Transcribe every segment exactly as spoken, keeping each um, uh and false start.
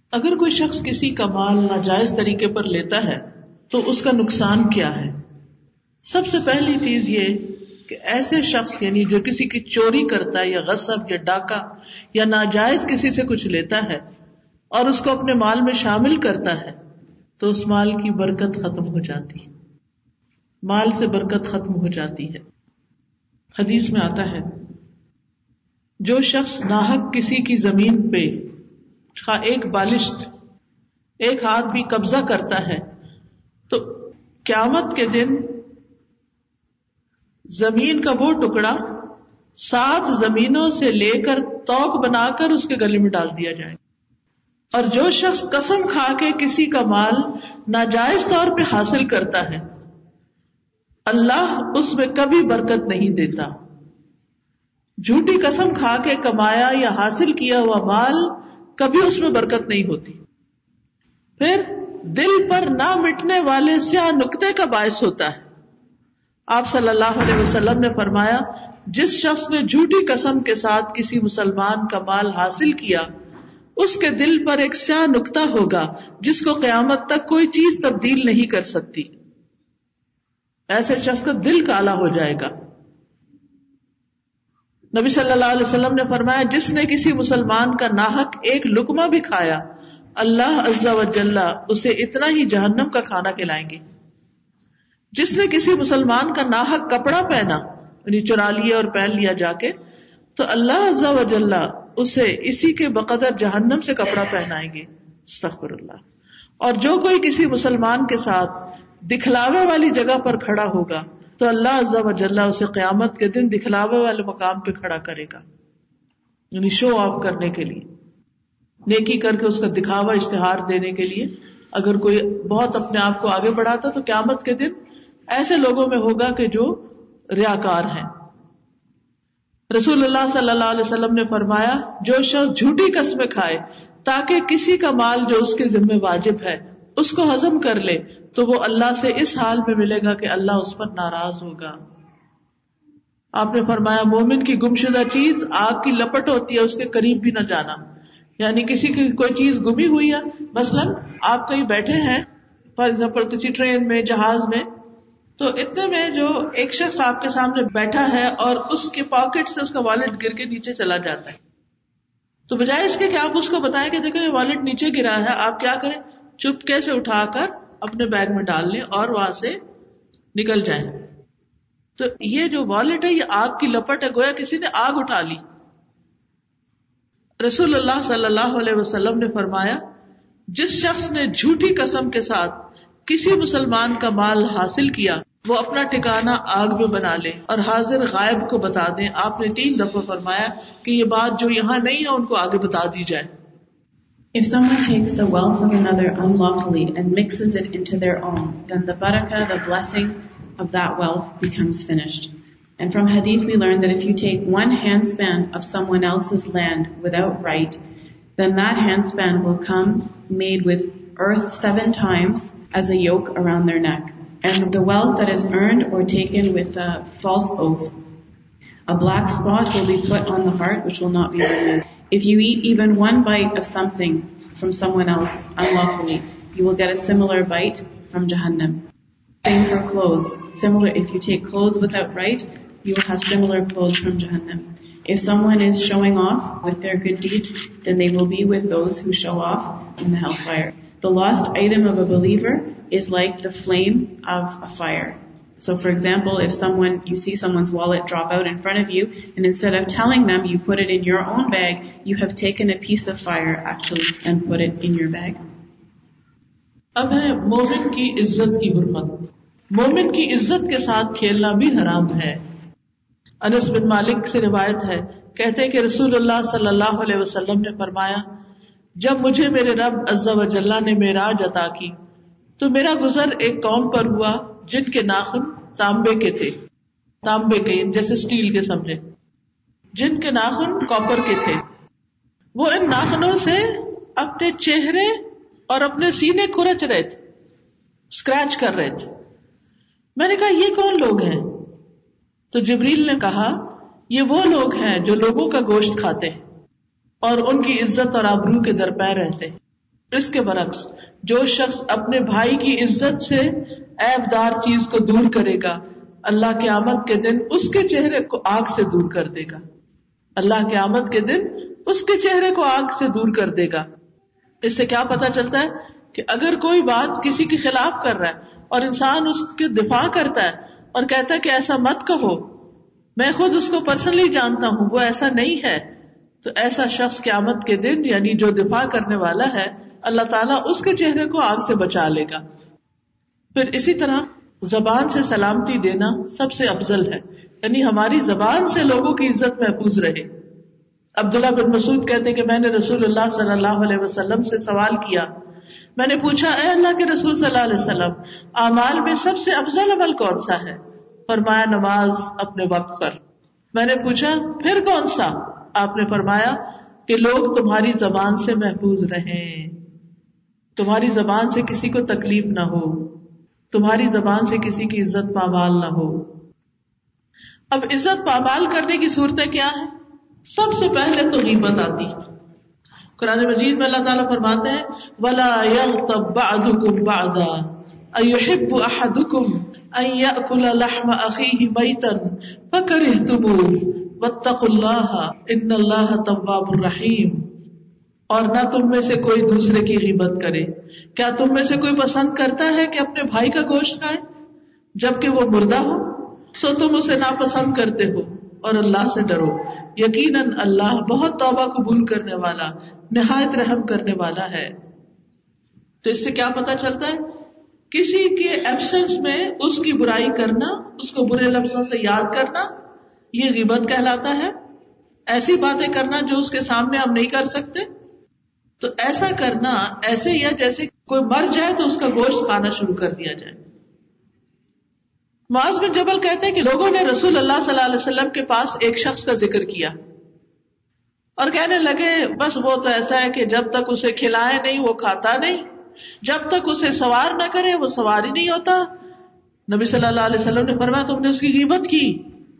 اگر کوئی شخص کسی کا مال ناجائز طریقے پر لیتا ہے تو اس کا نقصان کیا ہے؟ سب سے پہلی چیز یہ کہ ایسے شخص یعنی جو کسی کی چوری کرتا ہے یا غصب یا ڈاکہ یا ناجائز کسی سے کچھ لیتا ہے اور اس کو اپنے مال میں شامل کرتا ہے تو اس مال کی برکت ختم ہو جاتی ہے، مال سے برکت ختم ہو جاتی ہے۔ حدیث میں آتا ہے جو شخص ناحق کسی کی زمین پہ ایک بالشت ایک ہاتھ بھی قبضہ کرتا ہے تو قیامت کے دن زمین کا وہ ٹکڑا سات زمینوں سے لے کر توق بنا کر اس کے گلے میں ڈال دیا جائے، اور جو شخص قسم کھا کے کسی کا مال ناجائز طور پہ حاصل کرتا ہے اللہ اس میں کبھی برکت نہیں دیتا۔ جھوٹی قسم کھا کے کمایا یا حاصل کیا ہوا مال کبھی اس میں برکت نہیں ہوتی۔ پھر دل پر نہ مٹنے والے سیاہ نقطے کا باعث ہوتا ہے۔ آپ صلی اللہ علیہ وسلم نے فرمایا جس شخص نے جھوٹی قسم کے ساتھ کسی مسلمان کا مال حاصل کیا اس کے دل پر ایک سیاہ نقطہ ہوگا جس کو قیامت تک کوئی چیز تبدیل نہیں کر سکتی۔ ایسے شخص کا دل کالا ہو جائے گا۔ نبی صلی اللہ علیہ وسلم نے فرمایا جس نے کسی مسلمان کا ناحق ایک لقمہ بھی کھایا اللہ عز و جل اسے اتنا ہی جہنم کا کھانا کھلائیں گے۔ جس نے کسی مسلمان کا ناحق کپڑا پہنا یعنی چرا لیا اور پہن لیا جا کے تو اللہ عز و جل اسے اسی کے بقدر جہنم سے کپڑا پہنائیں گے۔ استغفر اللہ۔ اور جو کوئی کسی مسلمان کے ساتھ دکھلاوے والی جگہ پر کھڑا ہوگا تو اللہ عز و جل اسے قیامت کے دن دکھلاوے والے مقام پہ کھڑا کرے گا، یعنی شو آف کرنے کے لیے، نیکی کر کے اس کا دکھاوا اشتہار دینے کے لیے۔ اگر کوئی بہت اپنے آپ کو آگے بڑھاتا تو قیامت کے دن ایسے لوگوں میں ہوگا کہ جو ریاکار ہیں۔ رسول اللہ صلی اللہ علیہ وسلم نے فرمایا جو شخص جھوٹی قسمیں کھائے تاکہ کسی کا مال جو اس کے ذمہ واجب ہے اس کو ہضم کر لے تو وہ اللہ سے اس حال میں ملے گا کہ اللہ اس پر ناراض ہوگا۔ آپ نے فرمایا مومن کی گمشدہ چیز آگ کی لپٹ ہوتی ہے، اس کے قریب بھی نہ جانا۔ یعنی کسی کی کوئی چیز گمی ہوئی ہے، مثلا آپ کہیں بیٹھے ہیں فار ایگزامپل کسی ٹرین میں جہاز میں، تو اتنے میں جو ایک شخص آپ کے سامنے بیٹھا ہے اور اس کے پاکٹ سے اس کا والٹ گر کے نیچے چلا جاتا ہے، تو بجائے اس کے کہ آپ اس کو بتائیں کہ دیکھو یہ والٹ نیچے گرا ہے، آپ کیا کریں چپکے سے اٹھا کر اپنے بیگ میں ڈال لیں اور وہاں سے نکل جائیں۔ تو یہ جو والٹ ہے یہ آگ کی لپٹ ہے، گویا کسی نے آگ اٹھا لی۔ رسول اللہ صلی اللہ علیہ وسلم نے فرمایا جس شخص نے جھوٹی قسم کے ساتھ کسی مسلمان کا مال حاصل کیا وہ اپنا ٹھکانہ آگ میں بنا لے اور حاضر غائب کو بتا دیں۔ آپ نے تین دفعہ فرمایا کہ یہ بات جو یہاں نہیں ہے ان کو آگے بتا دی جائے۔ If someone takes the wealth of another unlawfully and mixes it into their own, then the barakah, the blessing of that wealth becomes finished. And from hadith we learn that if you take one handspan of someone else's land without right, then that handspan will come made with earth seven times as a yoke around their neck. And the wealth that is earned or taken with a false oath, a black spot will be put on the heart which will not be removed. If you eat even one bite of something from someone else unlawfully, you will get a similar bite from Jahannam. Same for clothes. Similar, if you take clothes without right, you will have similar clothes from Jahannam. If someone is showing off with their good deeds, then they will be with those who show off in the hellfire. The lost item of a believer is like the flame of a fire. So for example, if someone, you see someone's wallet drop out in front of you, and instead of telling them you put it in your own bag, you have taken a piece of fire actually and put it in your bag. اب ہے مومن کی عزت کی حرمت۔ مومن کی عزت کے ساتھ کھیلنا بھی حرام ہے۔ انس بن مالک سے روایت ہے، کہتے ہیں کہ رسول اللہ صلی اللہ علیہ وسلم نے فرمایا جب مجھے میرے رب عز و جل نے معراج عطا کی تو میرا گزر ایک قوم پر ہوا جن کے ناخن تانبے کے تھے، تانبے کے جیسے سٹیل کے سمجھے، جن کے ناخن کاپر کے تھے۔ وہ ان ناخنوں سے اپنے چہرے اور اپنے سینے کھرچ رہے تھے، اسکریچ کر رہے تھے۔ میں نے کہا یہ کون لوگ ہیں؟ تو جبریل نے کہا یہ وہ لوگ ہیں جو لوگوں کا گوشت کھاتے ہیں اور ان کی عزت اور آبرو کے درپے رہتے ہیں۔ اس کے برعکس جو شخص اپنے بھائی کی عزت سے عیب دار چیز کو دور کرے گا، اللہ قیامت کے دن اس کے چہرے کو آگ سے دور کر دے گا. اللہ قیامت کے دن اس کے چہرے کو آگ سے دور کر دے گا. اس سے کیا پتا چلتا ہے کہ اگر کوئی بات کسی کے خلاف کر رہا ہے اور انسان اس کے دفاع کرتا ہے اور کہتا ہے کہ ایسا مت کہو، میں خود اس کو پرسنلی جانتا ہوں وہ ایسا نہیں ہے، تو ایسا شخص قیامت کے دن یعنی جو دفاع کرنے والا ہے اللہ تعالیٰ اس کے چہرے کو آگ سے بچا لے گا. پھر اسی طرح زبان سے سلامتی دینا سب سے افضل ہے، یعنی ہماری زبان سے لوگوں کی عزت محفوظ رہے. عبداللہ بن مسعود کہتے ہیں کہ میں نے رسول اللہ صلی اللہ علیہ وسلم سے سوال کیا، میں نے پوچھا اے اللہ کے رسول صلی اللہ علیہ وسلم، اعمال میں سب سے افضل عمل کون سا ہے؟ فرمایا نماز اپنے وقت پر. میں نے پوچھا پھر کون سا؟ آپ نے فرمایا کہ لوگ تمہاری زبان سے محفوظ رہیں، تمہاری زبان سے کسی کو تکلیف نہ ہو، تمہاری زبان سے کسی کی عزت پامال نہ ہو. اب عزت پامال کرنے کی صورتیں کیا ہیں؟ سب سے پہلے تو غیبت آتی ہے. قرآن مجید میں اللہ تعالیٰ فرماتے ہیں وَلَا يَغْتَبْ بَعْضُكُمْ بَعْضًا أَيُحِبُّ أَحَدُكُمْ أَن يَأْكُلَ لَحْمَ أَخِيهِ مَيْتًا فَكَرِهْتُمُوهُ وَاتَّقُوا اللَّهَ إِنَّ اللَّهَ تَوَّابٌ رَحِيمٌ. اور نہ تم میں سے کوئی دوسرے کی غیبت کرے. کیا تم میں سے کوئی پسند کرتا ہے کہ اپنے بھائی کا گوشت کھائے جبکہ وہ مردہ ہو؟ سو تم اسے ناپسند کرتے ہو، اور اللہ سے ڈرو، یقیناً اللہ بہت توبہ قبول کرنے والا، نہایت رحم کرنے والا ہے. تو اس سے کیا پتا چلتا ہے؟ کسی کے ایبسنس میں اس کی برائی کرنا، اس کو برے لفظوں سے یاد کرنا، یہ غیبت کہلاتا ہے. ایسی باتیں کرنا جو اس کے سامنے ہم نہیں کر سکتے، تو ایسا کرنا ایسے ہی ہے جیسے کوئی مر جائے تو اس کا گوشت کھانا شروع کر دیا جائے. معاذ بن جبل کہتے ہیں کہ لوگوں نے رسول اللہ صلی اللہ علیہ وسلم کے پاس ایک شخص کا ذکر کیا اور کہنے لگے بس وہ تو ایسا ہے کہ جب تک اسے کھلائے نہیں وہ کھاتا نہیں، جب تک اسے سوار نہ کرے وہ سوار ہی نہیں ہوتا. نبی صلی اللہ علیہ وسلم نے فرمایا تم نے اس کی غیبت کی.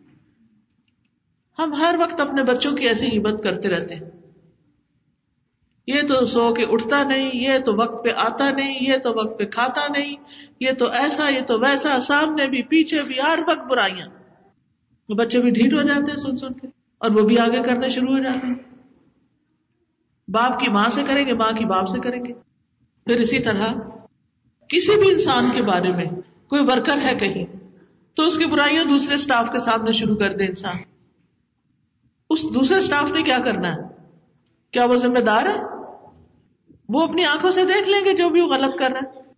ہم ہر وقت اپنے بچوں کی ایسی غیبت کرتے رہتے ہیں، یہ تو سو کے اٹھتا نہیں، یہ تو وقت پہ آتا نہیں، یہ تو وقت پہ کھاتا نہیں، یہ تو ایسا، یہ تو ویسا، سامنے بھی پیچھے بھی ہر وقت برائیاں. وہ بچے بھی ڈھیٹ ہو جاتے ہیں سن سن کے، اور وہ بھی آگے کرنے شروع ہو جاتے ہیں. باپ کی ماں سے کریں گے، ماں کی باپ سے کریں گے. پھر اسی طرح کسی بھی انسان کے بارے میں کوئی ورکر ہے کہیں تو اس کی برائیاں دوسرے سٹاف کے سامنے شروع کر دے انسان. اس دوسرے سٹاف نے کیا کرنا ہے؟ کیا وہ ذمہ دار ہے؟ وہ اپنی آنکھوں سے دیکھ لیں گے جو بھی وہ غلط کر رہا ہے.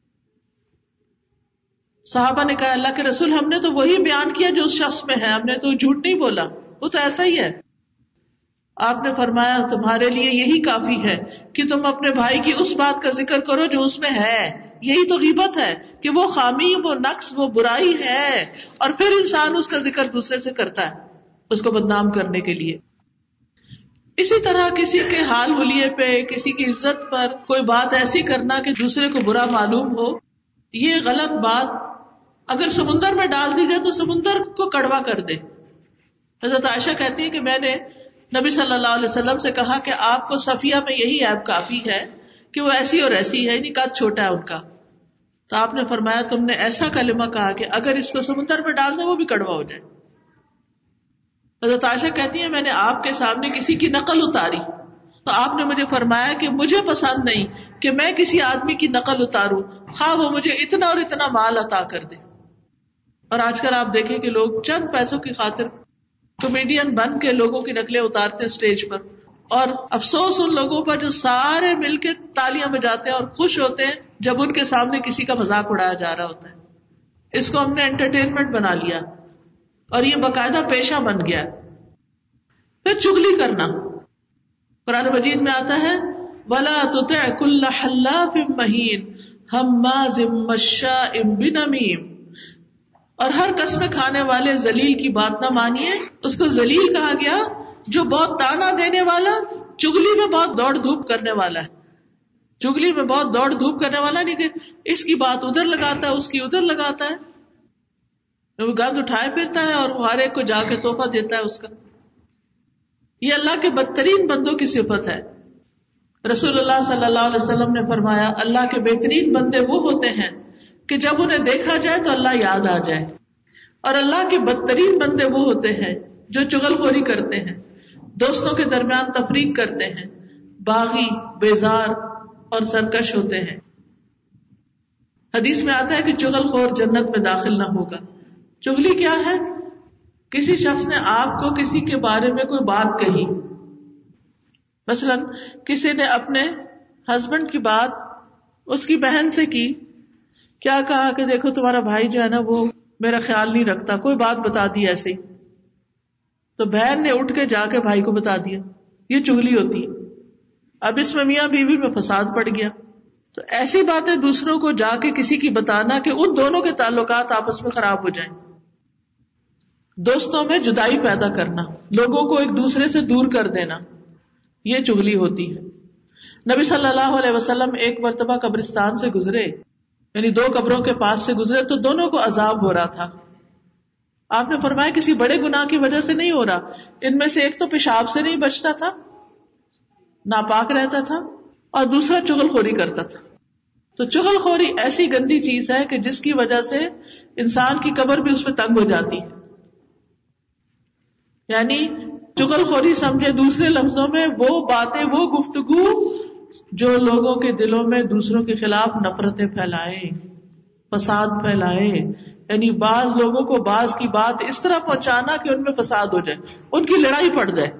صحابہ نے کہا اللہ کے رسول ہم نے تو وہی بیان کیا جو اس شخص میں ہے، ہم نے تو جھوٹ نہیں بولا، وہ تو ایسا ہی ہے. آپ نے فرمایا تمہارے لیے یہی کافی ہے کہ تم اپنے بھائی کی اس بات کا ذکر کرو جو اس میں ہے. یہی تو غیبت ہے کہ وہ خامی، وہ نقص، وہ برائی ہے، اور پھر انسان اس کا ذکر دوسرے سے کرتا ہے اس کو بدنام کرنے کے لیے. اسی طرح کسی کے حال حلیے پہ، کسی کی عزت پر کوئی بات ایسی کرنا کہ دوسرے کو برا معلوم ہو، یہ غلط بات اگر سمندر میں ڈال دی جائے تو سمندر کو کڑوا کر دے. حضرت عائشہ کہتی ہے کہ میں نے نبی صلی اللہ علیہ وسلم سے کہا کہ آپ کو صفیہ میں یہی عیب کافی ہے کہ وہ ایسی اور ایسی ہے، یعنی قد چھوٹا ہے ان کا. تو آپ نے فرمایا تم نے ایسا کلمہ کہا کہ اگر اس کو سمندر میں ڈال دیں وہ بھی کڑوا ہو جائے. حضرت عائشہ کہتی ہے میں نے آپ کے سامنے کسی کی نقل اتاری تو آپ نے مجھے فرمایا کہ مجھے پسند نہیں کہ میں کسی آدمی کی نقل اتاروں خواہ وہ مجھے اتنا اور اتنا مال عطا کر دے. اور آج کل آپ دیکھیں کہ لوگ چند پیسوں کی خاطر کامیڈین بن کے لوگوں کی نقلیں اتارتے ہیں اسٹیج پر، اور افسوس ان لوگوں پر جو سارے مل کے تالیاں بجاتے ہیں اور خوش ہوتے ہیں جب ان کے سامنے کسی کا مذاق اڑایا جا رہا ہوتا ہے. اس کو ہم نے انٹرٹینمنٹ بنا لیا اور یہ باقاعدہ پیشہ بن گیا. پھر چغلی کرنا، قرآن مجید میں آتا ہے وَلَا تُطِعْ كُلَّ حَلَّافٍ مَّهِينٍ هَمَّازٍ مَّشَّاءٍ بِنَمِيمٍ. اور ہر قسم کھانے والے ذلیل کی بات نہ مانیے. اس کو ذلیل کہا گیا جو بہت تانا دینے والا، چغلی میں بہت دوڑ دھوپ کرنے والا ہے. چغلی میں بہت دوڑ دھوپ کرنے والا نہیں کہ اس کی بات ادھر لگاتا ہے، اس کی ادھر لگاتا ہے، وہ گند اٹھائے پھرتا ہے اور ہر ایک کو جا کے تحفہ دیتا ہے اس کا. یہ اللہ کے بدترین بندوں کی صفت ہے. رسول اللہ صلی اللہ علیہ وسلم نے فرمایا اللہ کے بہترین بندے وہ ہوتے ہیں کہ جب انہیں دیکھا جائے تو اللہ یاد آ جائے، اور اللہ کے بدترین بندے وہ ہوتے ہیں جو چغل خوری کرتے ہیں، دوستوں کے درمیان تفریق کرتے ہیں، باغی، بیزار اور سرکش ہوتے ہیں۔ حدیث میں آتا ہے کہ چغل خور جنت میں داخل نہ ہوگا۔ چغلی کیا ہے؟ کسی شخص نے آپ کو کسی کے بارے میں کوئی بات کہی، مثلا کسی نے اپنے ہسبینڈ کی بات اس کی بہن سے کی، کیا کہا کہ دیکھو تمہارا بھائی جو ہے نا وہ میرا خیال نہیں رکھتا، کوئی بات بتا دی ایسے ہی، تو بہن نے اٹھ کے جا کے بھائی کو بتا دیا، یہ چغلی ہوتی ہے۔ اب اس میں میاں بیوی میں فساد پڑ گیا۔ تو ایسی باتیں دوسروں کو جا کے کسی کی بتانا کہ ان دونوں کے تعلقات آپس میں خراب ہو جائیں۔ دوستوں میں جدائی پیدا کرنا، لوگوں کو ایک دوسرے سے دور کر دینا، یہ چغلی ہوتی ہے۔ نبی صلی اللہ علیہ وسلم ایک مرتبہ قبرستان سے گزرے، یعنی دو قبروں کے پاس سے گزرے، تو دونوں کو عذاب ہو رہا تھا۔ آپ نے فرمایا کسی بڑے گناہ کی وجہ سے نہیں ہو رہا، ان میں سے ایک تو پیشاب سے نہیں بچتا تھا، ناپاک رہتا تھا، اور دوسرا چغل خوری کرتا تھا۔ تو چغل خوری ایسی گندی چیز ہے کہ جس کی وجہ سے انسان کی قبر بھی اس پہ تنگ ہو جاتی ہے۔ یعنی چغل خوری سمجھے دوسرے لفظوں میں وہ باتیں، وہ گفتگو جو لوگوں کے دلوں میں دوسروں کے خلاف نفرتیں پھیلائے، فساد پھیلائے، یعنی بعض لوگوں کو بعض کی بات اس طرح پہنچانا کہ ان میں فساد ہو جائے، ان کی لڑائی پڑ جائے۔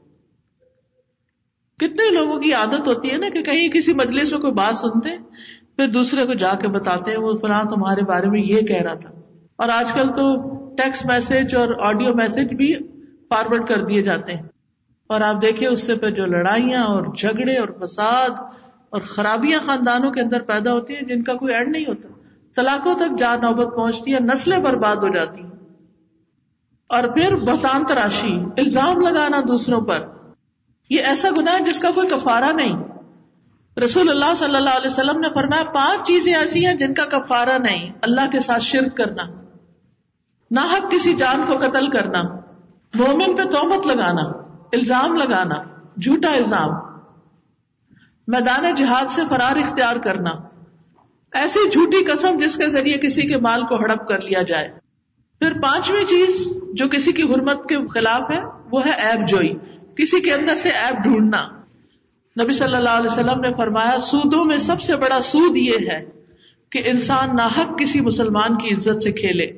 کتنے لوگوں کی عادت ہوتی ہے نا کہ کہیں کسی مجلس میں کوئی بات سنتے ہیں، پھر دوسرے کو جا کے بتاتے ہیں وہ فلاں تمہارے بارے میں یہ کہہ رہا تھا۔ اور آج کل تو ٹیکسٹ میسج اور آڈیو میسج بھی فارورڈ کر دیے جاتے ہیں، اور آپ دیکھیں اس سے پھر جو لڑائیاں اور جھگڑے اور فساد اور خرابیاں خاندانوں کے اندر پیدا ہوتی ہیں جن کا کوئی اینڈ نہیں ہوتا، طلاقوں تک جا نوبت پہنچتی ہے، نسلیں برباد ہو جاتی ہیں۔ اور پھر بہتان تراشی، الزام لگانا دوسروں پر، یہ ایسا گناہ ہے جس کا کوئی کفارہ نہیں۔ رسول اللہ صلی اللہ علیہ وسلم نے فرمایا پانچ چیزیں ایسی ہیں جن کا کفارہ نہیں: اللہ کے ساتھ شرک کرنا، ناحق کسی جان کو قتل کرنا، مومن پہ تہمت لگانا، الزام لگانا، جھوٹا الزام، میدان جہاد سے فرار اختیار کرنا، ایسی جھوٹی قسم جس کے ذریعے کسی کے مال کو ہڑپ کر لیا جائے۔ پھر پانچویں چیز جو کسی کی حرمت کے خلاف ہے وہ ہے عیب جوئی، کسی کے اندر سے عیب ڈھونڈنا۔ نبی صلی اللہ علیہ وسلم نے فرمایا سودوں میں سب سے بڑا سود یہ ہے کہ انسان ناحق کسی مسلمان کی عزت سے کھیلے۔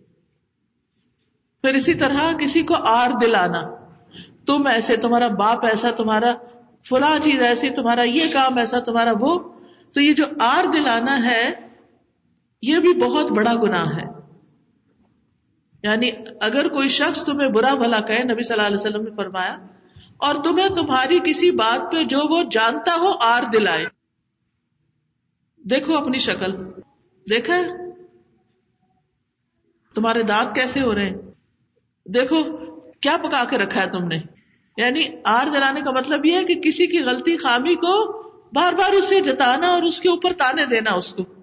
پھر اسی طرح کسی کو آر دلانا، تم ایسے، تمہارا باپ ایسا، تمہارا فلاں چیز ایسی، تمہارا یہ کام ایسا، تمہارا وہ، تو یہ جو آر دلانا ہے یہ بھی بہت بڑا گناہ ہے۔ یعنی اگر کوئی شخص تمہیں برا بھلا کہے، نبی صلی اللہ علیہ وسلم نے فرمایا، اور تمہیں تمہاری کسی بات پہ جو وہ جانتا ہو آر دلائے، دیکھو اپنی شکل، دیکھا ہے تمہارے دانت کیسے ہو رہے ہیں، دیکھو کیا پکا کے رکھا ہے تم نے، یعنی آر دلانے کا مطلب یہ ہے کہ کسی کی غلطی خامی کو بار بار اسے جتانا اور اس کے اوپر تانے دینا اس کو۔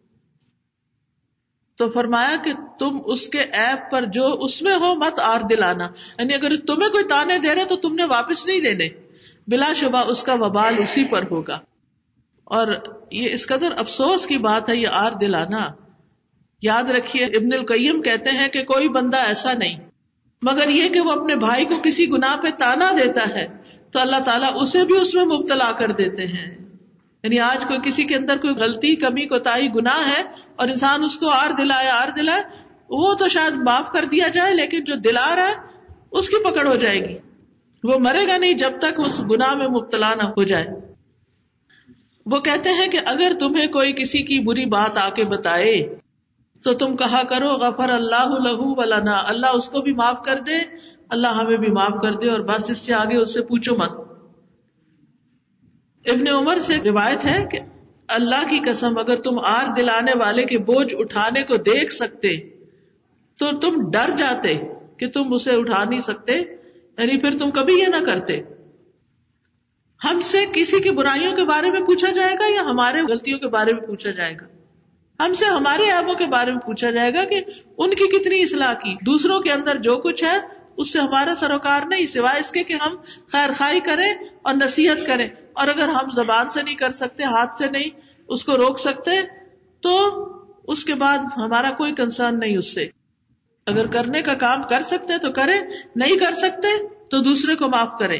تو فرمایا کہ تم اس کے عیب پر جو اس میں ہو مت آر دلانا، یعنی اگر تمہیں کوئی تانے دے رہے تو تم نے واپس نہیں دینے، بلا شبہ اس کا وبال اسی پر ہوگا۔ اور یہ اس قدر افسوس کی بات ہے یہ آر دلانا۔ یاد رکھیے ابن القیم کہتے ہیں کہ کوئی بندہ ایسا نہیں مگر یہ کہ وہ اپنے بھائی کو کسی گناہ پہ تانا دیتا ہے تو اللہ تعالیٰ اسے بھی اس میں مبتلا کر دیتے ہیں۔ یعنی آج کوئی کسی کے اندر کوئی غلطی، کمی، کوتاہی، گناہ ہے اور انسان اس کو آر دلائے آر دلائے، وہ تو شاید معاف کر دیا جائے لیکن جو دلا رہا ہے اس کی پکڑ ہو جائے گی، وہ مرے گا نہیں جب تک اس گناہ میں مبتلا نہ ہو جائے۔ وہ کہتے ہیں کہ اگر تمہیں کوئی کسی کی بری بات آ کے بتائے تو تم کہا کرو غفر اللہ لہ ولنا، اللہ اس کو بھی معاف کر دے، اللہ ہمیں بھی معاف کر دے، اور بس اس سے آگے اس سے پوچھو مت۔ ابن عمر سے روایت ہے کہ اللہ کی قسم اگر تم آر دلانے والے کے بوجھ اٹھانے کو دیکھ سکتے تو تم ڈر جاتے کہ تم اسے اٹھا نہیں سکتے، یعنی پھر تم کبھی یہ نہ کرتے۔ ہم سے کسی کی برائیوں کے بارے میں پوچھا جائے گا یا ہمارے غلطیوں کے بارے میں پوچھا جائے گا؟ ہم سے ہمارے عیبوں کے بارے میں پوچھا جائے گا کہ ان کی کتنی اصلاح کی۔ دوسروں کے اندر جو کچھ ہے اس سے ہمارا سروکار نہیں، سوائے اس کے کہ ہم خیر خواہی کریں اور نصیحت کریں۔ اور اگر ہم زبان سے نہیں کر سکتے، ہاتھ سے نہیں اس کو روک سکتے، تو اس کے بعد ہمارا کوئی کنسرن نہیں اس سے. اگر کرنے کا کام کر سکتے تو کریں، نہیں کر سکتے تو دوسرے کو معاف کریں.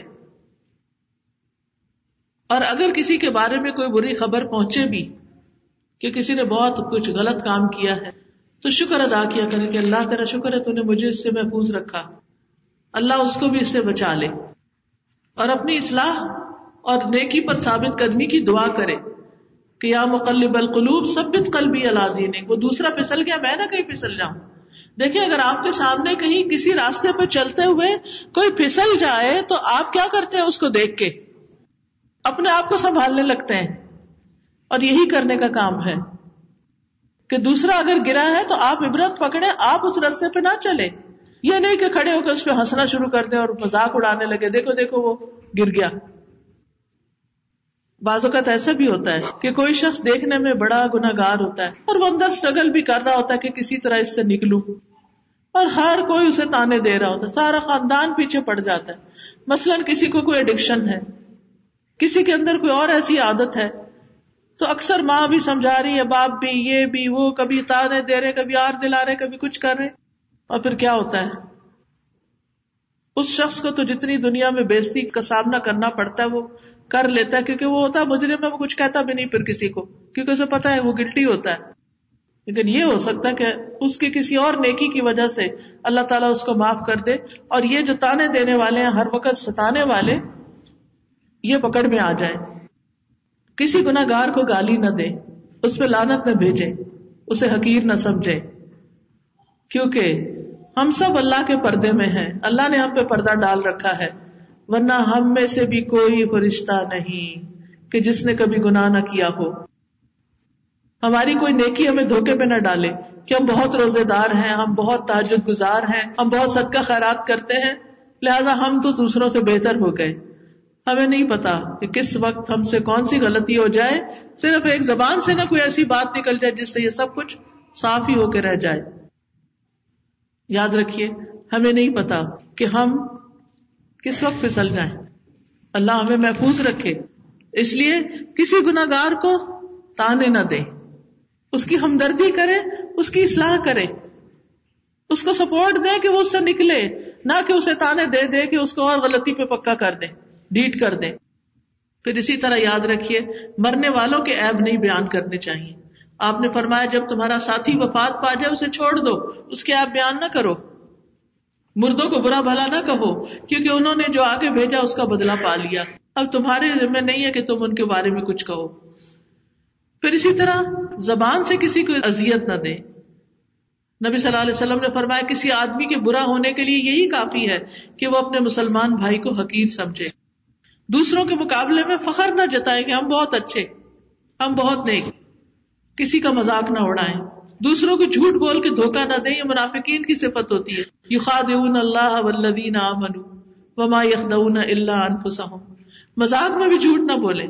اور اگر کسی کے بارے میں کوئی بری خبر پہنچے بھی کہ کسی نے بہت کچھ غلط کام کیا ہے، تو شکر ادا کیا کریں کہ اللہ تیرا شکر ہے تو نے مجھے اس سے محفوظ رکھا، اللہ اس کو بھی اس سے بچا لے. اور اپنی اصلاح اور نیکی پر ثابت قدمی کی دعا کرے کہ یا مقلب القلوب ثبت قلبی علی دینک. وہ دوسرا پھسل گیا، میں نہ کہیں پھسل جاؤں. دیکھیں اگر آپ کے سامنے کہیں کسی راستے پہ چلتے ہوئے کوئی پھسل جائے تو آپ کیا کرتے ہیں؟ اس کو دیکھ کے اپنے آپ کو سنبھالنے لگتے ہیں. اور یہی کرنے کا کام ہے کہ دوسرا اگر گرا ہے تو آپ عبرت پکڑے، آپ اس راستے پہ نہ چلے. یہ نہیں کہ کھڑے ہو کے اس پہ ہنسنا شروع کر دیں اور مذاق اڑانے لگے، دیکھو دیکھو وہ گر گیا. بعض اوقات ایسا بھی ہوتا ہے کہ کوئی شخص دیکھنے میں بڑا گناہگار ہوتا ہے اور وہ اندر اسٹرگل بھی کر رہا ہوتا ہے کہ کسی طرح اس سے نکلوں، اور ہر کوئی اسے تانے دے رہا ہوتا ہے، سارا خاندان پیچھے پڑ جاتا ہے. مثلاً کسی کو کوئی ایڈکشن ہے، کسی کے اندر کوئی اور ایسی عادت ہے، تو اکثر ماں بھی سمجھا رہی ہے، باپ بھی، یہ بھی وہ، کبھی تانے دے رہے، کبھی آر دلا رہے، کبھی کچھ کر رہے. اور پھر کیا ہوتا ہے؟ اس شخص کو تو جتنی دنیا میں بےزتی کا سامنا کرنا پڑتا ہے وہ کر لیتا ہے، کیونکہ وہ ہوتا ہے مجرم ہے، وہ کچھ کہتا بھی نہیں پھر کسی کو، کیونکہ اسے پتا ہے وہ گلٹی ہوتا ہے. لیکن یہ ہو سکتا ہے کہ اس کی کسی اور نیکی کی وجہ سے اللہ تعالیٰ اس کو معاف کر دے. اور یہ جو تانے دینے والے ہیں، ہر وقت ستانے والے، یہ پکڑ میں آ جائیں. کسی گناہگار کو گالی نہ دے، اس پہ لعنت نہ بھیجے، اسے حقیر نہ سمجھے، کیونکہ ہم سب اللہ کے پردے میں ہیں. اللہ نے ہم پہ پردہ ڈال رکھا ہے، ورنہ ہم میں سے بھی کوئی فرشتہ نہیں کہ جس نے کبھی گناہ نہ کیا ہو. ہماری کوئی نیکی ہمیں دھوکے پہ نہ ڈالے کہ ہم بہت روزے دار ہیں، ہم بہت تہجد گزار ہیں، ہم بہت صدقہ خیرات کرتے ہیں، لہذا ہم تو دوسروں سے بہتر ہو گئے. ہمیں نہیں پتا کہ کس وقت ہم سے کون سی غلطی ہو جائے، صرف ایک زبان سے نہ کوئی ایسی بات نکل جائے جس سے یہ سب کچھ صاف ہی ہو کے رہ جائے. یاد رکھیے ہمیں نہیں پتا کہ ہم کس وقت پھسل جائیں. اللہ ہمیں محفوظ رکھے. اس لیے کسی گناہگار کو تانے نہ دیں، اس کی ہمدردی کریں، اس کی اصلاح کریں، اس کو سپورٹ دیں کہ وہ اس سے نکلے، نہ کہ اسے تانے دے دے کہ اس کو اور غلطی پہ پکا کر دیں، ڈیٹ کر دیں. پھر اسی طرح یاد رکھیے مرنے والوں کے عیب نہیں بیان کرنے چاہیے. آپ نے فرمایا جب تمہارا ساتھی وفات پا جائے اسے چھوڑ دو، اس کے عیب بیان نہ کرو. مردوں کو برا بھلا نہ کہو، کیونکہ انہوں نے جو آگے بھیجا اس کا بدلہ پا لیا. اب تمہارے ذمہ نہیں ہے کہ تم ان کے بارے میں کچھ کہو. پھر اسی طرح زبان سے کسی کو اذیت نہ دیں. نبی صلی اللہ علیہ وسلم نے فرمایا کسی آدمی کے برا ہونے کے لیے یہی کافی ہے کہ وہ اپنے مسلمان بھائی کو حقیر سمجھے. دوسروں کے مقابلے میں فخر نہ جتائیں کہ ہم بہت اچھے، ہم بہت نیک. کسی کا مذاق نہ اڑائیں، دوسروں کو جھوٹ بول کے دھوکہ نہ دیں. یہ منافقین کی صفت ہوتی ہے. یخادعون اللہ والذین آمنوا وما یخدعون الا انفسهم. مذاق میں بھی جھوٹ نہ بولیں.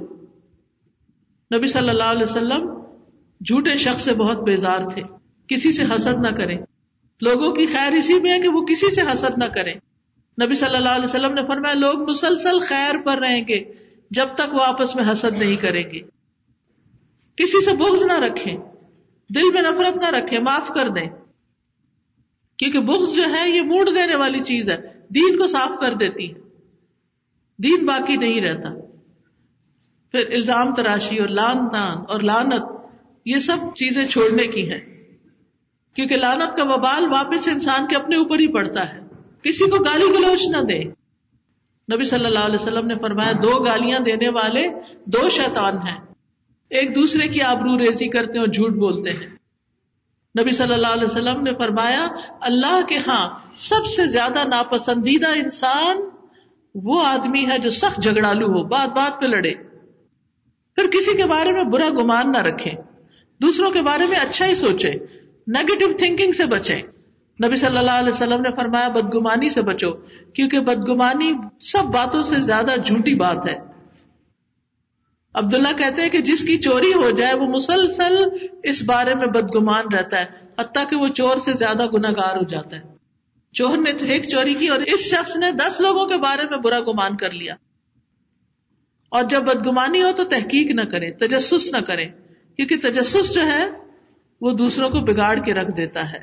نبی صلی اللہ علیہ وسلم جھوٹے شخص سے بہت بیزار تھے. کسی سے حسد نہ کریں. لوگوں کی خیر اسی میں ہے کہ وہ کسی سے حسد نہ کریں. نبی صلی اللہ علیہ وسلم نے فرمایا لوگ مسلسل خیر پر رہیں گے جب تک وہ آپس میں حسد نہیں کریں گے. کسی سے بغض نہ رکھیں، دل میں نفرت نہ رکھیں، معاف کر دیں. کیونکہ بغض جو ہے یہ موڑ دینے والی چیز ہے، دین کو صاف کر دیتی ہے، دین باقی نہیں رہتا. پھر الزام تراشی اور لعن تان اور لعنت یہ سب چیزیں چھوڑنے کی ہیں، کیونکہ لعنت کا وبال واپس انسان کے اپنے اوپر ہی پڑتا ہے. کسی کو گالی گلوچ نہ دے. نبی صلی اللہ علیہ وسلم نے فرمایا دو گالیاں دینے والے دو شیطان ہیں، ایک دوسرے کی آبرو ریزی کرتے ہیں اور جھوٹ بولتے ہیں. نبی صلی اللہ علیہ وسلم نے فرمایا اللہ کے ہاں سب سے زیادہ ناپسندیدہ انسان وہ آدمی ہے جو سخت جھگڑالو ہو، بات بات پہ لڑے. پھر کسی کے بارے میں برا گمان نہ رکھیں، دوسروں کے بارے میں اچھا ہی سوچیں، نیگیٹو تھنکنگ سے بچیں. نبی صلی اللہ علیہ وسلم نے فرمایا بدگمانی سے بچو، کیونکہ بدگمانی سب باتوں سے زیادہ جھوٹی بات ہے. عبداللہ کہتے ہیں کہ جس کی چوری ہو جائے وہ مسلسل اس بارے میں بدگمان رہتا ہے، حتیٰ کہ وہ چور سے زیادہ گناہگار ہو جاتا ہے. چور نے تو ایک چوری کی اور اس شخص نے دس لوگوں کے بارے میں برا گمان کر لیا. और जब बदगुमानी हो तो तहकीक न करें, तजस्सुस न करें, क्योंकि तजस्सुस जो है वो दूसरों को बिगाड़ के रख देता है.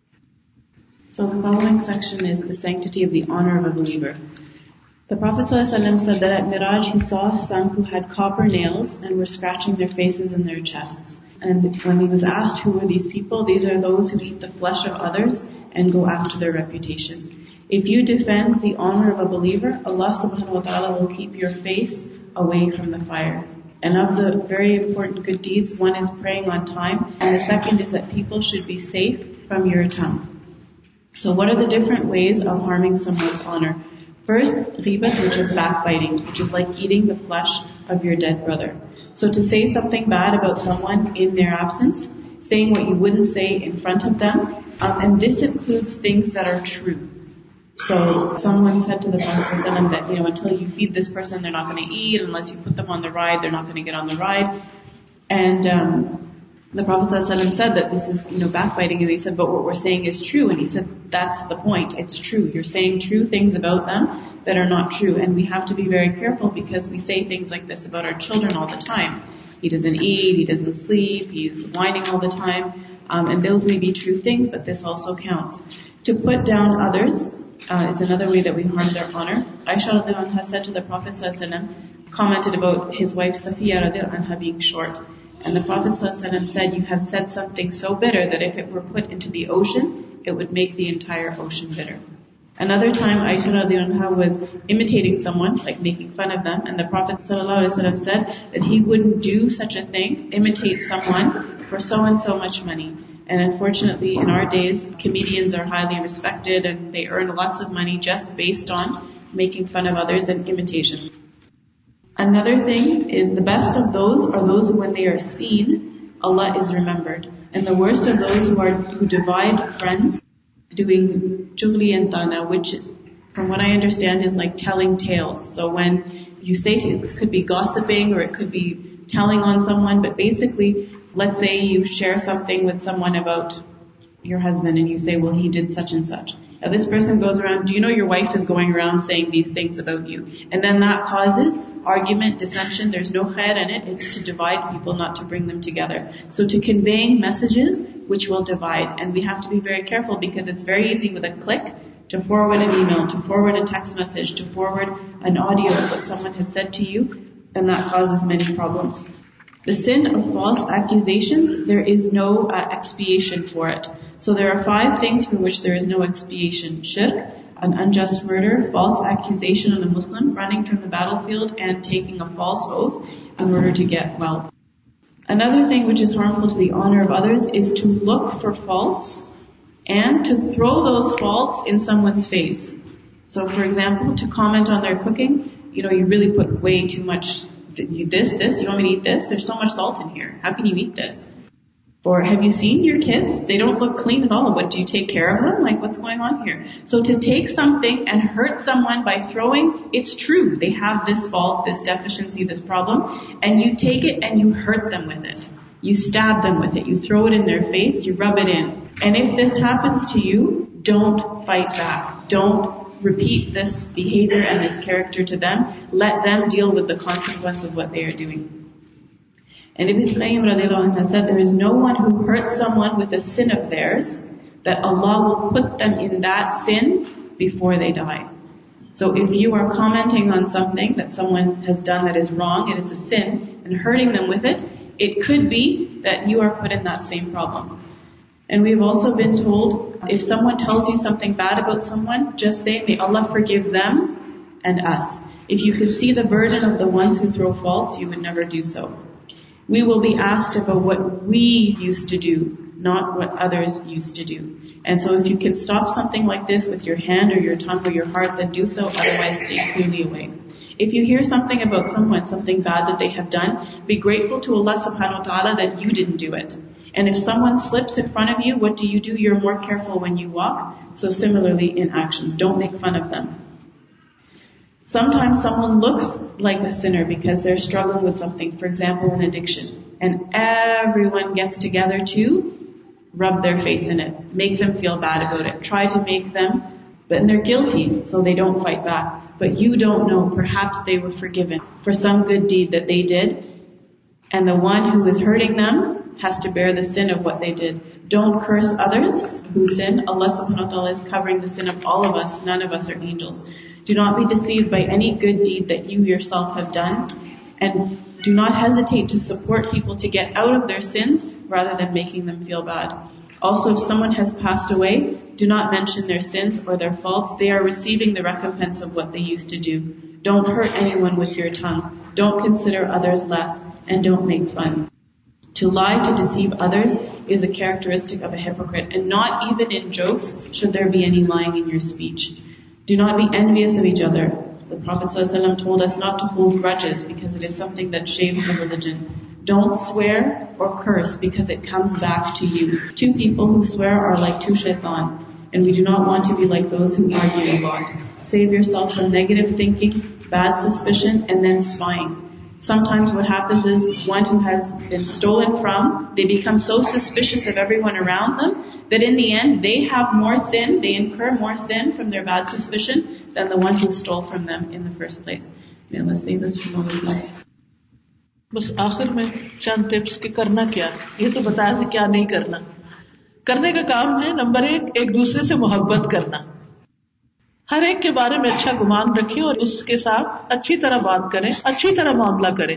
So the following section is the sanctity of the honor of a believer. The Prophet ﷺ said that at Miraj he saw some who had copper nails and were scratching their faces and their chests. And when he was asked who were these people, these are those who eat the flesh of others and go after their reputation. If you defend the honor of a believer, Allah subhanahu wa ta'ala will keep your face away from the fire. And of the very important good deeds, one is praying on time, and the second is that people should be safe from your tongue. So what are the different ways of harming someone's honor? First, ghibat, which is backbiting, which is like eating the flesh of your dead brother. So to say something bad about someone in their absence, saying what you wouldn't say in front of them, um, and this includes things that are true. So someone said to the Prophet ﷺ that, you know, until you feed this person, they're not going to eat. Unless you put them on the ride, they're not going to get on the ride. And um, the Prophet ﷺ said that this is, you know, backbiting. And he said, but what we're saying is true. And he said, that's the point. It's true. You're saying true things about them that are not true. And we have to be very careful because we say things like this about our children all the time. He doesn't eat, he doesn't sleep, he's whining all the time. Um, and those may be true things, but this also counts. To put down others uh, is another way that we harm their honor. Aisha radiallahu anha said to the Prophet ﷺ, commented about his wife Safiya radiallahu anha being short. And the Prophet ﷺ said, you have said something so bitter that if it were put into the ocean, it would make the entire ocean bitter. Another time, Aisha radiallahu anha was imitating someone, like making fun of them, and the Prophet ﷺ said that he wouldn't do such a thing, imitate someone for so and so much money. And unfortunately, in our days, comedians are highly respected and they earn lots of money just based on making fun of others and imitation. Another thing is the best of those are those who, when they are seen, Allah is remembered. And the worst of those who are who divide friends, doing chugli and tana, which from what I understand is like telling tales. So when you say it could be gossiping or it could be telling on someone, but basically, let's say you share something with someone about your husband and you say, well, he did such and such. Now this person goes around, do you know your wife is going around saying these things about you? And then that causes argument, dissension. There's no khair in it. It's to divide people, not to bring them together. So to conveying messages which will divide. And we have to be very careful because it's very easy with a click to forward an email, to forward a text message, to forward an audio of what someone has said to you, and that causes many problems. The sin of false accusations, there is no uh, expiation for it. So there are five things for which there is no expiation. Shirk, an unjust murder, false accusation on a Muslim, running from the battlefield, and taking a false oath in order to get wealth. Another thing which is harmful to the honor of others is to look for faults and to throw those faults in someone's face. So for example, to comment on their cooking, you know, you really put way too much, this, this, you want me to eat this? There's so much salt in here. How can you eat this? Or have you seen your kids? They don't look clean at all. What, do you take care of them? Like, what's going on here? So to take something and hurt someone by throwing, it's true. They have this fault, this deficiency, this problem, and you take it and you hurt them with it. You stab them with it. You throw it in their face. You rub it in. And if this happens to you, don't fight back. Don't repeat this behavior and this character to them. Let them deal with the consequence of what they are doing. And Ibn Qayyim radiallahu anhu said, there is no one who hurts someone with a sin of theirs, that Allah will put them in that sin before they die. So if you are commenting on something that someone has done that is wrong, it is a sin, and hurting them with it, it could be that you are put in that same problem. And we've also been told, if someone tells you something bad about someone, just say, may Allah forgive them and us. If you could see the burden of the ones who throw faults, you would never do so. We will be asked about what we used to do, not what others used to do. And so if you can stop something like this with your hand or your tongue or your heart, then do so, otherwise stay clearly away. If you hear something about someone, something bad that they have done, be grateful to Allah subhanahu wa ta'ala that you didn't do it. And if someone slips in front of you, what do you do? You're more careful when you walk. So similarly in actions, don't make fun of them. Sometimes someone looks like a sinner because they're struggling with something, for example, an addiction. And everyone gets together to rub their face in it, make them feel bad about it, try to make them, but they're guilty, so they don't fight back. but you don't know, perhaps they were forgiven for some good deed that they did, and the one who is hurting them has to bear the sin of what they did. Don't curse others who sin. Allah subhanahu wa ta'ala is covering the sin of all of us. None of us are angels. Do not be deceived by any good deed that you yourself have done, and do not hesitate to support people to get out of their sins rather than making them feel bad. Also, if someone has passed away, do not mention their sins or their faults. They are receiving the recompense of what they used to do. Don't hurt anyone with your tongue. Don't consider others less, and don't make fun. To lie, to deceive others, is a characteristic of a hypocrite, and not even in jokes should there be any lying in your speech. Do not be envious of each other. The Prophet ﷺ told us not to hold grudges because it is something that shaves the religion. Don't swear or curse because it comes back to you. Two people who swear are like two shaitan, and we do not want to be like those who argue a lot. Save yourself from negative thinking, bad suspicion, and then spying. Sometimes what happens is one who has been stolen from, they become so suspicious of everyone around them that in the end they have more sin, they incur more sin from their bad suspicion than the one who stole from them in the first place. May Allah save us from all of this. بس آخر میں چند tips کہ کرنا کیا ہے. یہ تو بتایا تھا کیا نہیں کرنا. کرنے کا کام ہے نمبر ایک, ایک دوسرے سے محبت کرنا. ہر ایک کے بارے میں اچھا گمان رکھیں اور اس کے ساتھ اچھی طرح بات کریں, اچھی طرح معاملہ کریں.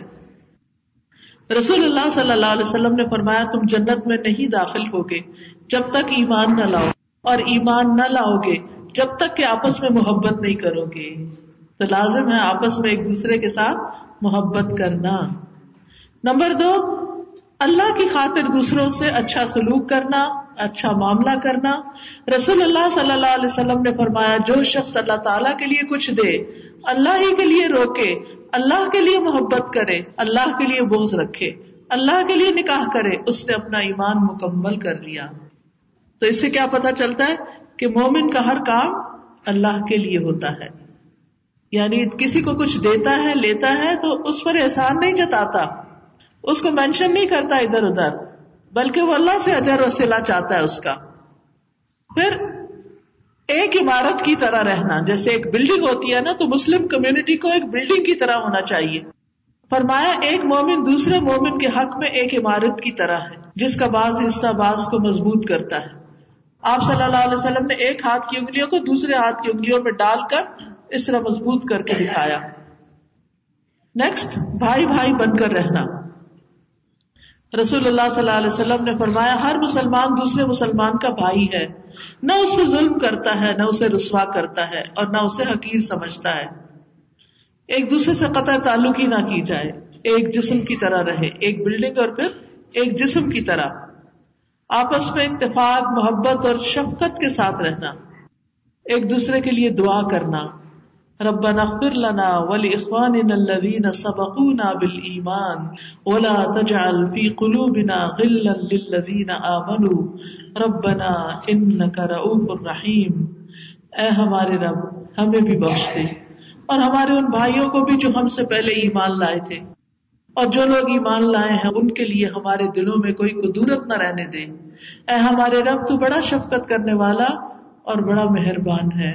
رسول اللہ صلی اللہ علیہ وسلم نے فرمایا تم جنت میں نہیں داخل ہوگے جب تک ایمان نہ لاؤ, اور ایمان نہ لاؤ گے جب تک کہ آپس میں محبت نہیں کرو گے. تو لازم ہے آپس میں ایک دوسرے کے ساتھ محبت کرنا. نمبر دو, اللہ کی خاطر دوسروں سے اچھا سلوک کرنا, اچھا معاملہ کرنا. رسول اللہ صلی اللہ علیہ وسلم نے فرمایا جو شخص اللہ تعالیٰ کے لیے کچھ دے, اللہ ہی کے لیے روکے, اللہ کے لیے محبت کرے, اللہ کے لیے بغض رکھے, اللہ کے لیے نکاح کرے, اس نے اپنا ایمان مکمل کر لیا. تو اس سے کیا پتہ چلتا ہے کہ مومن کا ہر کام اللہ کے لیے ہوتا ہے. یعنی کسی کو کچھ دیتا ہے, لیتا ہے, تو اس پر احسان نہیں جتاتا, اس کو مینشن نہیں کرتا ادھر ادھر, بلکہ وہ اللہ سے اجر و صلہ چاہتا ہے اس کا. پھر ایک عمارت کی طرح رہنا, جیسے ایک بلڈنگ ہوتی ہے نا, تو مسلم کمیونٹی کو ایک بلڈنگ کی طرح ہونا چاہیے. فرمایا ایک مومن دوسرے مومن کے حق میں ایک عمارت کی طرح ہے جس کا بعض حصہ بعض کو مضبوط کرتا ہے. آپ صلی اللہ علیہ وسلم نے ایک ہاتھ کی انگلیوں کو دوسرے ہاتھ کی انگلیوں میں ڈال کر اس طرح مضبوط کر کے دکھایا. نیکسٹ, بھائی بھائی بن کر رہنا. رسول اللہ صلی اللہ علیہ وسلم نے فرمایا ہر مسلمان دوسرے مسلمان کا بھائی ہے, نہ اس پہ ظلم کرتا ہے, نہ اسے رسوا کرتا ہے, اور نہ اسے حقیر سمجھتا ہے. ایک دوسرے سے قطع تعلق ہی نہ کی جائے, ایک جسم کی طرح رہے, ایک بلڈنگ اور پھر ایک جسم کی طرح. آپس میں اتفاق, محبت اور شفقت کے ساتھ رہنا. ایک دوسرے کے لیے دعا کرنا, ربنا اغفر لنا ولاخواننا الذين سبقونا بالایمان ولا تجعل في قلوبنا غلا للذين آمنوا ربنا انك رؤوف رحیم. اے ہمارے رب ہمیں بھی بخش دے اور ہمارے ان بھائیوں کو بھی جو ہم سے پہلے ایمان لائے تھے, اور جو لوگ ایمان لائے ہیں ان کے لیے ہمارے دلوں میں کوئی کدورت نہ رہنے دے. اے ہمارے رب تو بڑا شفقت کرنے والا اور بڑا مہربان ہے.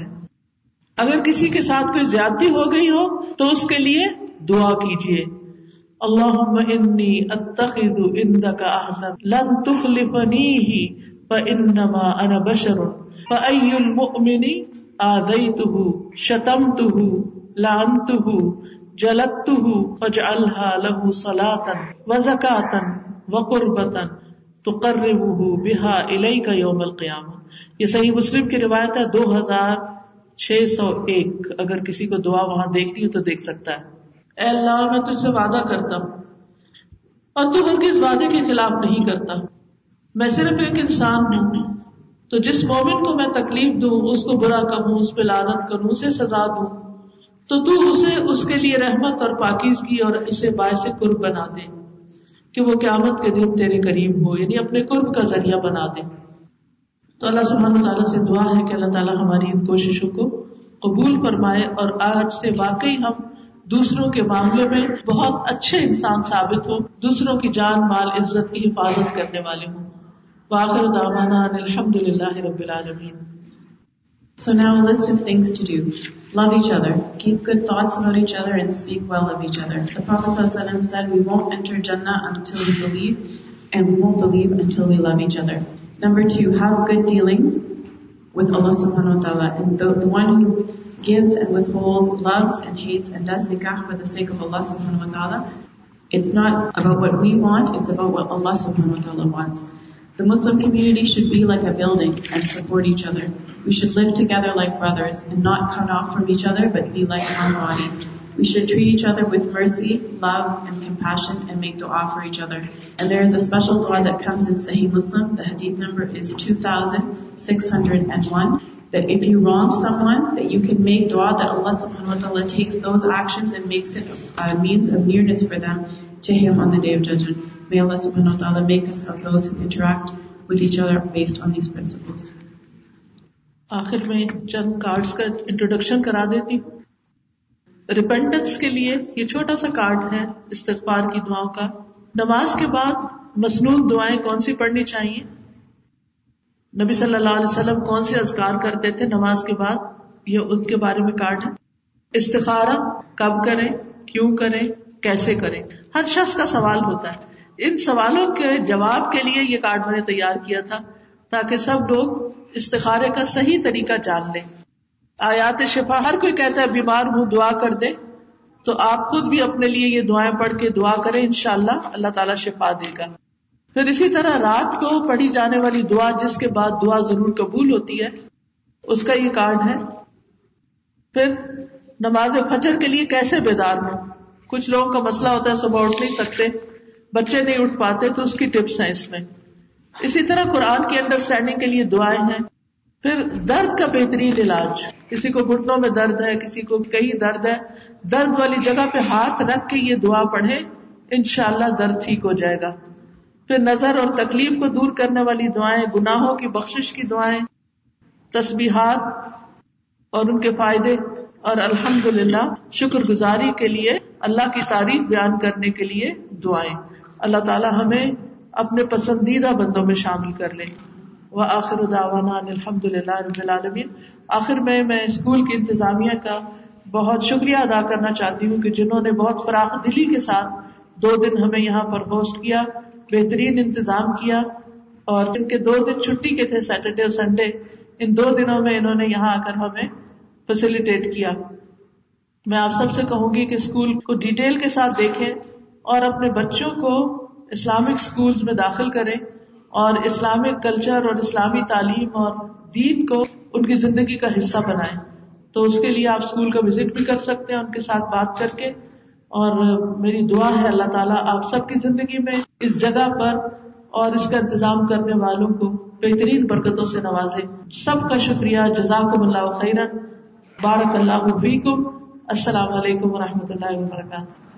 اگر کسی کے ساتھ کوئی زیادتی ہو گئی ہو تو اس کے لیے دعا کیجیے, اللہم انی اتخذ عندک عہدا لن تخلفنیہ فانما انا بشر فای المؤمن آذیتہ شتمتہ لعنتہ جلدتہ فاجعلها له صلاة وزکاة وقربة تقربہ بها الیک یوم القیامہ. یہ صحیح مسلم کی روایت ہے, دو ہزار چھ سو ایک. اگر کسی کو دعا وہاں دیکھنی ہو تو دیکھ سکتا ہے. اے اللہ میں تجھ سے وعدہ کرتا ہوں اور تو ہرگز وعدے کے خلاف نہیں کرتا. میں صرف ایک انسان ہوں, تو جس مومن کو میں تکلیف دوں, اس کو برا کہوں, اس پہ لعنت کروں, اسے سزا دوں, تو تو اسے اس کے لیے رحمت اور پاکیزگی اور اسے باعث قرب بنا دے کہ وہ قیامت کے دن تیرے قریب ہو, یعنی اپنے قرب کا ذریعہ بنا دے. تو اللہ سبحانہ وتعالیٰ سے دعا ہے کہ اللہ تعالیٰ ہماری ان کوششوں کو قبول فرمائے اور آج سے واقعی ہم دوسروں کے معاملے میں بہت اچھے انسان ثابت ہوں, دوسروں کی جان مال عزت کی حفاظت کرنے والے ہوں. وآخر دعوانا ان الحمد للہ رب العالمین. So now a list of things to do. Love each other. Keep good thoughts about each other and speak well of each other. The Prophet ﷺ said, we won't enter Jannah until we believe, and we won't believe until we love each other. Number two, have good dealings with Allah subhanahu wa ta'ala. And the, the one who gives and withholds, loves and hates and does nikah for the sake of Allah subhanahu wa ta'ala, it's not about what we want, it's about what Allah subhanahu wa ta'ala wants. The Muslim community should be like a building and support each other. We should live together like brothers and not cut off from each other but be like one body. We should treat each other with mercy, love and compassion and make dua for each other. And there is a special dua that comes in Sahih Muslim. The hadith number is two thousand six hundred one. That if you wronged someone, that you can make dua that Allah subhanahu wa ta'ala takes those actions and makes it a means of nearness for them to Him on the Day of Judgment. May Allah subhanahu wa ta'ala make us of those who interact with each other based on these principles. آخر میں چند cards کا introduction کرا دیتی ہوں. Repentance کے لیے یہ چھوٹا سا کارڈ ہے استغفار کی دعاؤں کا. نماز کے بعد مسنون دعائیں کون سی پڑھنی چاہیے؟ نبی صلی اللہ علیہ وسلم کون سے اذکار کرتے تھے نماز کے بعد؟ یہ ان کے بارے میں کارڈ ہے. استخارہ کب کریں، کیوں کریں، کیسے کریں؟ ہر شخص کا سوال ہوتا ہے. ان سوالوں کے جواب کے لیے یہ کارڈ میں نے تیار کیا تھا تاکہ سب لوگ استخارے کا صحیح طریقہ جان لیں. آیات شفا ہر کوئی کہتا ہے بیمار ہوں دعا کر دے، تو آپ خود بھی اپنے لیے یہ دعائیں پڑھ کے دعا کریں، انشاءاللہ اللہ تعالیٰ شفا دے گا. پھر اسی طرح رات کو پڑھی جانے والی دعا جس کے بعد دعا ضرور قبول ہوتی ہے، اس کا یہ کارڈ ہے. پھر نماز فجر کے لیے کیسے بیدار ہوں. کچھ لوگوں کا مسئلہ ہوتا ہے صبح اٹھ نہیں سکتے، بچے نہیں اٹھ پاتے، تو اس کی ٹپس ہیں اس میں. اسی طرح قرآن کی انڈرسٹینڈنگ کے لیے دعائیں ہیں. پھر درد کا بہترین علاج، کسی کو گھٹنوں میں درد ہے، کسی کو کہیں درد ہے، درد والی جگہ پہ ہاتھ رکھ کے یہ دعا پڑھیں، انشاءاللہ درد ٹھیک ہو جائے گا. پھر نظر اور تکلیف کو دور کرنے والی دعائیں، گناہوں کی بخشش کی دعائیں، تسبیحات اور ان کے فائدے، اور الحمدللہ شکر گزاری کے لیے، اللہ کی تعریف بیان کرنے کے لیے دعائیں. اللہ تعالی ہمیں اپنے پسندیدہ بندوں میں شامل کر لے. وآخر دعوانا ان الحمدللہ رب العالمین. آخر میں میں اسکول کی انتظامیہ کا بہت شکریہ ادا کرنا چاہتی ہوں کہ جنہوں نے بہت فراخ دلی کے ساتھ دو دن ہمیں یہاں پر ہوسٹ کیا، بہترین انتظام کیا. اور ان کے دو دن چھٹی کے تھے، سیٹرڈے اور سنڈے، ان دو دنوں میں انہوں نے یہاں آ کر ہمیں فیسیلیٹیٹ کیا. میں آپ سب سے کہوں گی کہ اسکول کو ڈیٹیل کے ساتھ دیکھیں اور اپنے بچوں کو اسلامک اسکولز میں داخل کریں اور اسلامک کلچر اور اسلامی تعلیم اور دین کو ان کی زندگی کا حصہ بنائیں. تو اس کے لیے آپ اسکول کا وزٹ بھی کر سکتے ہیں ان کے ساتھ بات کر کے. اور میری دعا ہے اللہ تعالیٰ آپ سب کی زندگی میں اس جگہ پر اور اس کا انتظام کرنے والوں کو بہترین برکتوں سے نوازے. سب کا شکریہ. جزاکم اللہ خیرا. بارک اللہ فیکم. السلام علیکم ورحمۃ اللہ وبرکاتہ.